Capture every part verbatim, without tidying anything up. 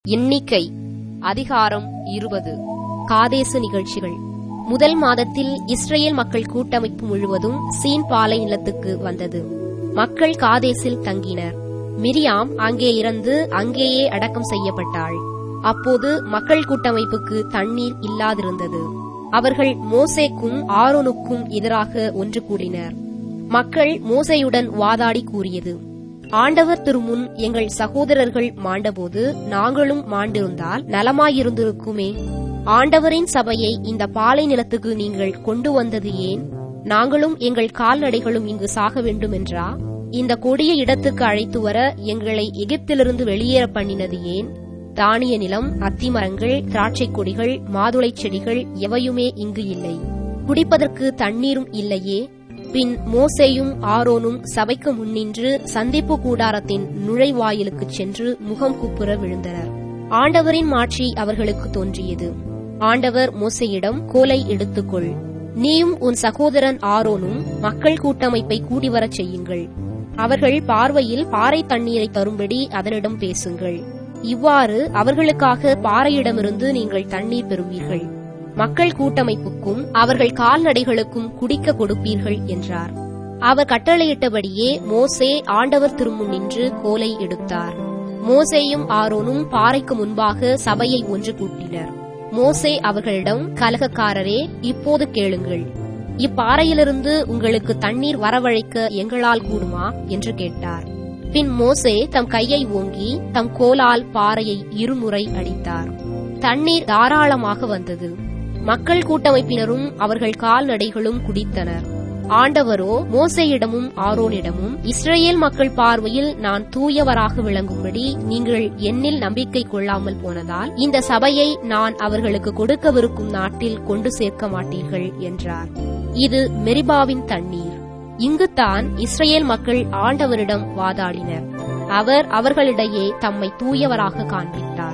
எண்ணிக்கை அதிகாரம் இருபது. காதேசு நிகழ்ச்சிகள். முதல் மாதத்தில் இஸ்ரேல் மக்கள் கூட்டமைப்பு முழுவதும் சீன் பாலை நிலத்துக்கு வந்தது. மக்கள் காதேசில் தங்கினர். மிரியாம் அங்கே இறந்து அங்கேயே அடக்கம் செய்யப்பட்டாள். அப்போது மக்கள் கூட்டமைப்புக்கு தண்ணீர் இல்லாதிருந்தது. அவர்கள் மோசேக்கும் ஆரோனுக்கும் எதிராக ஒன்று கூடினர். மக்கள் மோசேயுடன் வாதாடி கூறியது: ஆண்டவர் திருமுன் எங்கள் சகோதரர்கள் மாண்டபோது நாங்களும் மாண்டிருந்தால் நலமாயிருந்திருக்குமே. ஆண்டவரின் சபையை இந்த பாலை நிலத்துக்கு நீங்கள் கொண்டு வந்தது ஏன்? நாங்களும் எங்கள் கால்நடைகளும் இங்கு சாக வேண்டுமென்றா? இந்த கொடிய இடத்துக்கு அழைத்து வர எங்களை எகிப்திலிருந்து வெளியேற பண்ணினது ஏன்? தானிய நிலம், அத்திமரங்கள், திராட்சை கொடிகள், மாதுளைச் செடிகள் எவையுமே இங்கு இல்லை. குடிப்பதற்கு தண்ணீரும் இல்லையே. பின் மோசேயும் ஆரோனும் சபைக்கு முன்னின்று சந்திப்பு கூடாரத்தின் நுழைவாயிலுக்குச் சென்று முகம் குப்புற விழுந்தனர். ஆண்டவரின் மாட்சி அவர்களுக்கு தோன்றியது. ஆண்டவர் மோசேயிடம், கோலை எடுத்துக்கொள். நீயும் உன் சகோதரன் ஆரோனும் மக்கள் கூட்டமைப்பை கூடிவரச் செய்யுங்கள். அவர்கள் பார்வையில் பாறை தண்ணீரை தரும்படி அதனிடம் பேசுங்கள். இவ்வாறு அவர்களுக்காக பாறையிடமிருந்து நீங்கள் தண்ணீர் பெறுவீர்கள். மக்கள் கூட்டமைப்புக்கும் அவர்கள் கால்நடைகளுக்கும் குடிக்க கொடுப்பீர்கள் என்றார். அவர் கட்டளையிட்டபடியே மோசே ஆண்டவர் திருமுன் நின்று கோலை எடுத்தார். மோசேயும் ஆரோனும் பாறைக்கு முன்பாக சபையை ஒன்று கூட்டினர். மோசே அவர்களிடம், கலகக்காரரே, இப்போது கேளுங்கள். இப்பாறையிலிருந்து உங்களுக்கு தண்ணீர் வரவழைக்க எங்களால் கூடுமா என்று கேட்டார். பின் மோசே தம் கையை ஓங்கி தம் கோலால் பாறையை இருமுறை அடித்தார். தண்ணீர் தாராளமாக வந்தது. மக்கள் கூட்டமைப்பினரும் அவர்கள் கால்நடைகளும் குடித்தனர். ஆண்டவரோ மோசேயிடமும் ஆரோனிடமும், இஸ்ரேல் மக்கள் பார்வையில் நான் தூயவராக விளங்கும்படி நீங்கள் என்னில் நம்பிக்கை கொள்ளாமல் போனதால் இந்த சபையை நான் அவர்களுக்கு கொடுக்கவிருக்கும் நாட்டில் கொண்டு சேர்க்க மாட்டீர்கள் என்றார். இது மெரிபாவின் தண்ணீர். இங்குத்தான் இஸ்ரேல் மக்கள் ஆண்டவரிடம் வாதாடினர். அவர் அவர்களிடையே தம்மை தூயவராக காண்பித்தார்.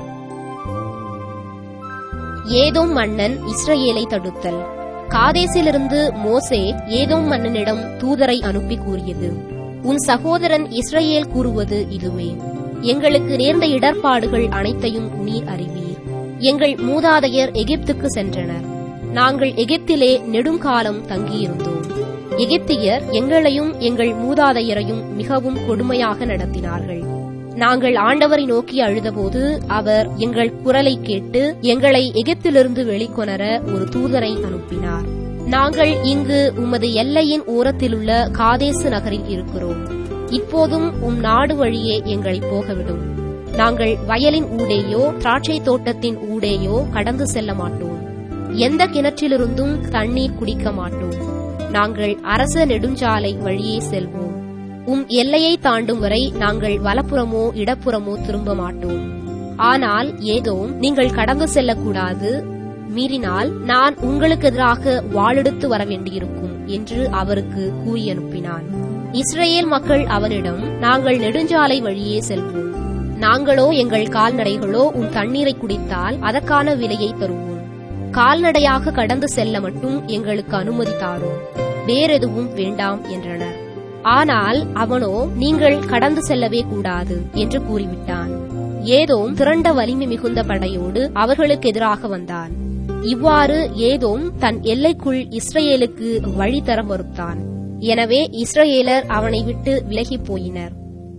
ஏதோம் மன்னன் இஸ்ரேலை தடுத்தல். காதேசிலிருந்து மோசே ஏதோம் மன்னனிடம் தூதரை அனுப்பி கூறியது: உன் சகோதரன் இஸ்ரேல் கூறுவது இதுவே: எங்களுக்கு நேர்ந்த இடர்பாடுகள் அனைத்தையும் நீர் அறிவீர். எங்கள் மூதாதையர் எகிப்துக்கு சென்றனர். நாங்கள் எகிப்திலே நெடுங்காலம் தங்கியிருந்தோம். எகிப்தியர் எங்களையும் எங்கள் மூதாதையரையும் மிகவும் கொடுமையாக நடத்தினார்கள். நாங்கள் ஆண்டவரை நோக்கி அழுதபோது அவர் எங்கள் குரலை கேட்டு எங்களை எகிப்திலிருந்து வெளிக்கொணர ஒரு தூதரை அனுப்பினார். நாங்கள் இங்கு உமது எல்லையின் ஓரத்திலுள்ள காதேசு நகரில் இருக்கிறோம். இப்போதும் உம் நாடு வழியே எங்களை போகவிடும். நாங்கள் வயலின் ஊடேயோ திராட்சை தோட்டத்தின் ஊடேயோ கடந்து செல்ல மாட்டோம். எந்த கிணற்றிலிருந்தும் தண்ணீர் குடிக்க மாட்டோம். நாங்கள் அரச நெடுஞ்சாலை வழியே செல்வோம். உம் எல்லையை தாண்டும் வரை நாங்கள் வலப்புறமோ இடப்புறமோ திரும்ப மாட்டோம். ஆனால் ஏதோ நீங்கள் கடந்து செல்லக்கூடாது. மீறினால் நான் உங்களுக்கு எதிராக வாளெடுத்து வர வேண்டியிருக்கும் என்று அவருக்கு கூறி அனுப்பினான். இஸ்ரேல் மக்கள் அவனிடம், நாங்கள் நெடுஞ்சாலை வழியே செல்வோம். நாங்களோ எங்கள் கால்நடைகளோ உன் தண்ணீரை குடித்தால் அதற்கான விலையை தருவோம். கால்நடையாக கடந்து செல்ல மட்டும் எங்களுக்கு அனுமதி தாரும். வேறெதுவும் வேண்டாம் என்றனர். ஆனால் அவனோ, நீங்கள் கடந்து செல்லவே கூடாது என்று கூறிவிட்டான். ஏதோம் திரண்ட வலிமை மிகுந்த படையோடு அவர்களுக்கு எதிராக வந்தான். இவ்வாறு ஏதோம் தன் எல்லைக்குள் இஸ்ரேலுக்கு வழி தர மறுத்தான். எனவே இஸ்ரேலர் அவனை விட்டு விலகி போயினர்.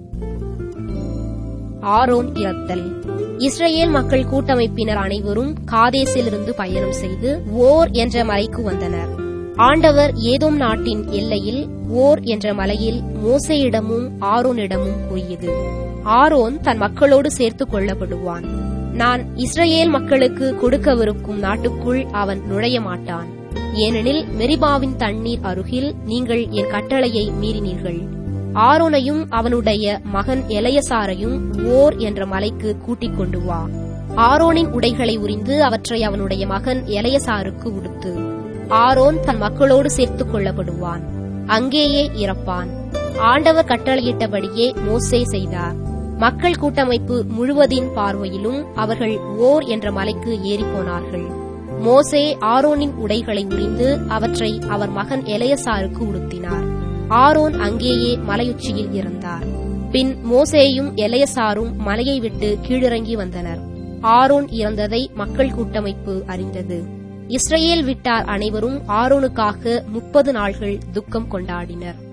ஆரோன் இறத்தல். இஸ்ரேல் மக்கள் கூட்டமைப்பினர் அனைவரும் காதேசிலிருந்து பயணம் செய்து ஓர் என்ற மலைக்கு வந்தனர். ஆண்டவர் ஏதோம் நாட்டின் எல்லையில் ஓர் என்ற மலையில் மோசேயிடமும் ஆரோனிடமும் கூறியது: ஆரோன் தன் மக்களோடு சேர்த்துக் கொள்ளப்படுவான். நான் இஸ்ரேல் மக்களுக்கு கொடுக்கவிருக்கும் நாட்டுக்குள் அவன் நுழைய மாட்டான். ஏனெனில் மெரிபாவின் தண்ணீர் அருகில் நீங்கள் என் கட்டளையை மீறினீர்கள். ஆரோனையும் அவனுடைய மகன் எலெயசாரையும் ஓர் என்ற மலைக்கு கூட்டிக் கொண்டு வா. ஆரோனின் உடைகளை உரிந்து அவற்றை அவனுடைய மகன் எலெயசாருக்கு உடுத்து. ஆரோன் தன் மக்களோடு சேர்த்துக் கொள்ளப்படுவான். அங்கேயே இறப்பான். ஆண்டவர் கட்டளையிட்டபடியே மோசே செய்தார். மக்கள் கூட்டமைப்பு முழுவதின் பார்வையிலும் அவர்கள் ஓர் என்ற மலைக்கு ஏறிப்போனார்கள். மோசே ஆரோனின் உடைகளை உரிந்து அவற்றை அவர் மகன் எலெயசாருக்கு உடுத்தினார். ஆரோன் அங்கேயே மலையுச்சியில் இறந்தார். பின் மோசேயும் எலெயசாரும் மலையை விட்டு கீழிறங்கி வந்தனர். ஆரோன் இறந்ததை மக்கள் கூட்டமைப்பு அறிந்தது. இஸ்ரவேல் வீட்டார் அனைவரும் ஆரோனுக்காக முப்பது நாள்கள் துக்கம் கொண்டாடினர்.